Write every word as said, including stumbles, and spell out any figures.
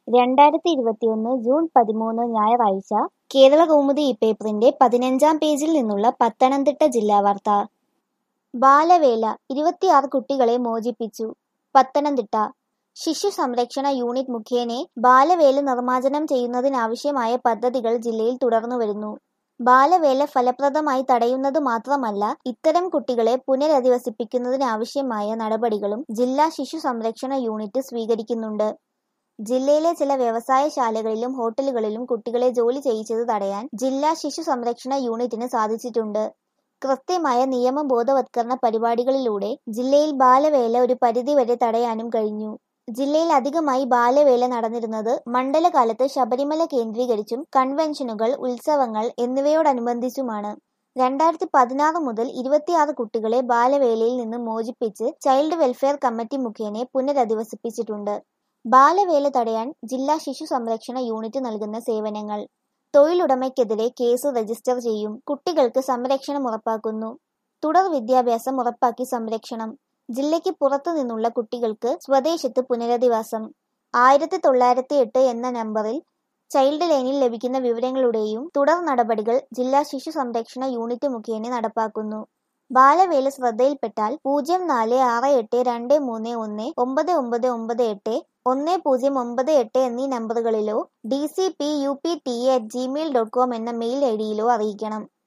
രണ്ടായിരത്തി ഇരുപത്തിയൊന്ന് ജൂൺ പതിമൂന്ന് ഞായറാഴ്ച കേരളകൗമുദി ഈ പേപ്പറിന്റെ പതിനഞ്ചാം പേജിൽ നിന്നുള്ള പത്തനംതിട്ട ജില്ലാ വാർത്ത. ബാലവേല ഇരുപത്തിയാറ് കുട്ടികളെ മോചിപ്പിച്ചു. പത്തനംതിട്ട ശിശു സംരക്ഷണ യൂണിറ്റ് മുഖേന ബാലവേല നിർമ്മാർജ്ജനം ചെയ്യുന്നതിനാവശ്യമായ പദ്ധതികൾ ജില്ലയിൽ തുടർന്നുവരുന്നു. ബാലവേല ഫലപ്രദമായി തടയുന്നതു മാത്രമല്ല, ഇത്തരം കുട്ടികളെ പുനരധിവസിപ്പിക്കുന്നതിനാവശ്യമായ നടപടികളും ജില്ലാ ശിശു സംരക്ഷണ യൂണിറ്റ് സ്വീകരിക്കുന്നുണ്ട്. ജില്ലയിലെ ചില വ്യവസായശാലകളിലും ഹോട്ടലുകളിലും കുട്ടികളെ ജോലി ചെയ്യിച്ചത് തടയാൻ ജില്ലാ ശിശു സംരക്ഷണ യൂണിറ്റിന് സാധിച്ചിട്ടുണ്ട്. കൃത്യമായ നിയമ ബോധവത്കരണ പരിപാടികളിലൂടെ ജില്ലയിൽ ബാലവേല ഒരു പരിധിവരെ തടയാനും കഴിഞ്ഞു. ജില്ലയിൽ അധികമായി ബാലവേല നടന്നിരുന്നത് മണ്ഡലകാലത്ത് ശബരിമല കേന്ദ്രീകരിച്ചും കൺവെൻഷനുകൾ, ഉത്സവങ്ങൾ എന്നിവയോടനുബന്ധിച്ചുമാണ്. രണ്ടായിരത്തി പതിനാറ് മുതൽ ഇരുപത്തിയാറ് കുട്ടികളെ ബാലവേലയിൽ നിന്ന് മോചിപ്പിച്ച് ചൈൽഡ് വെൽഫെയർ കമ്മിറ്റി മുഖേന പുനരധിവസിപ്പിച്ചിട്ടുണ്ട്. ബാലവേല തടയാൻ ജില്ലാ ശിശു സംരക്ഷണ യൂണിറ്റ് നൽകുന്ന സേവനങ്ങൾ: തൊഴിലുടമയ്ക്കെതിരെ കേസ് രജിസ്റ്റർ ചെയ്യും. കുട്ടികൾക്ക് സംരക്ഷണം ഉറപ്പാക്കുന്നു. തുടർ വിദ്യാഭ്യാസം ഉറപ്പാക്കി സംരക്ഷണം. ജില്ലയ്ക്ക് പുറത്തു നിന്നുള്ള കുട്ടികൾക്ക് സ്വദേശത്ത് പുനരധിവാസം. ആയിരത്തി തൊള്ളായിരത്തി എട്ട് എന്ന നമ്പറിൽ ചൈൽഡ് ലൈനിൽ ലഭിക്കുന്ന വിവരങ്ങളുടെയും തുടർ നടപടികൾ ജില്ലാ ശിശു സംരക്ഷണ യൂണിറ്റ് മുഖേന നടപ്പാക്കുന്നു. ബാലവേല ശ്രദ്ധയിൽപ്പെട്ടാൽ പൂജ്യം നാല് ആറ് എട്ട് രണ്ട് മൂന്ന് ഒന്ന് ഒമ്പത് ഒമ്പത് ഒമ്പത് എട്ട്, ഒന്ന് പൂജ്യം ഒമ്പത് എട്ട് എന്നീ നമ്പറുകളിലോ D C P U P T A at Gmail dot com എന്ന മെയിൽ ഐ ഡിയിലോ അറിയിക്കണം.